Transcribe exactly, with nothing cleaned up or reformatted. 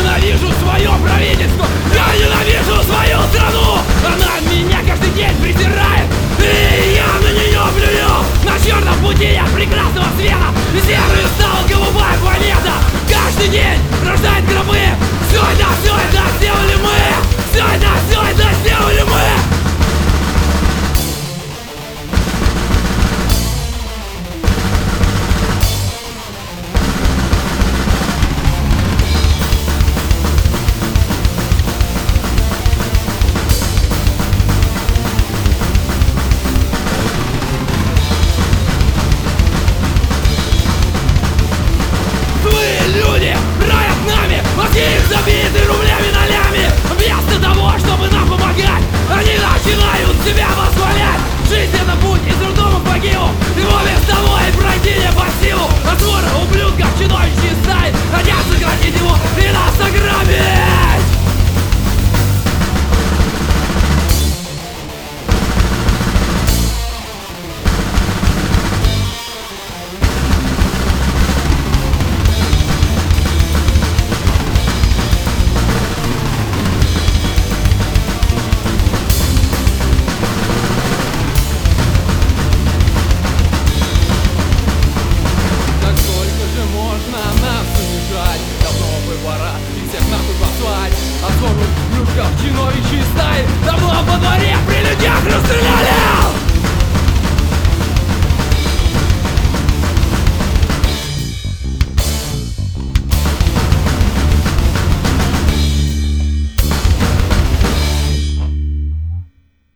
ненавижу свое правительство, я ненавижу свою страну. Она меня каждый день презирает, и я на нее плюю. На черном пути я прекрасного света, землю стала голубая планета. Каждый день рождает гробы. Все это, все это сделали мы. Все это, все это сделали мы. Их забиты рублями, нолями. Вместо того, чтобы нам помогать, они начинают себя восхвалять. Жизнь это путь из трудом в могилу, его без того и пройти не по силу. А свора ублюдков чудовищной стаи хотят сократить его и нас ограбить. Чиновичьи стаи давно во дворе при людях расстреляли.